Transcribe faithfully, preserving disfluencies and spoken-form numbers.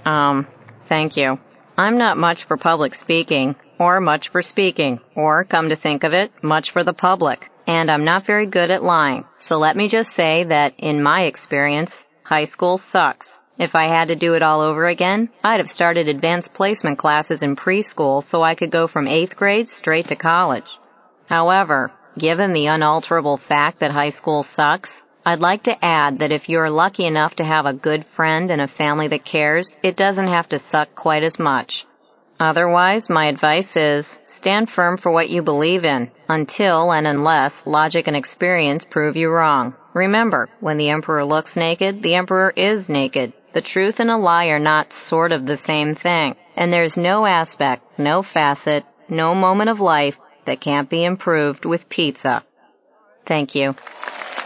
Um, thank you. I'm not much for public speaking, or much for speaking, or, come to think of it, much for the public. And I'm not very good at lying. So let me just say that, in my experience, high school sucks. If I had to do it all over again, I'd have started advanced placement classes in preschool so I could go from eighth grade straight to college. However, given the unalterable fact that high school sucks, I'd like to add that if you're lucky enough to have a good friend and a family that cares, it doesn't have to suck quite as much. Otherwise, my advice is, stand firm for what you believe in, until and unless logic and experience prove you wrong. Remember, when the emperor looks naked, the emperor is naked. The truth and a lie are not sort of the same thing, and there's no aspect, no facet, no moment of life that can't be improved with pizza. Thank you.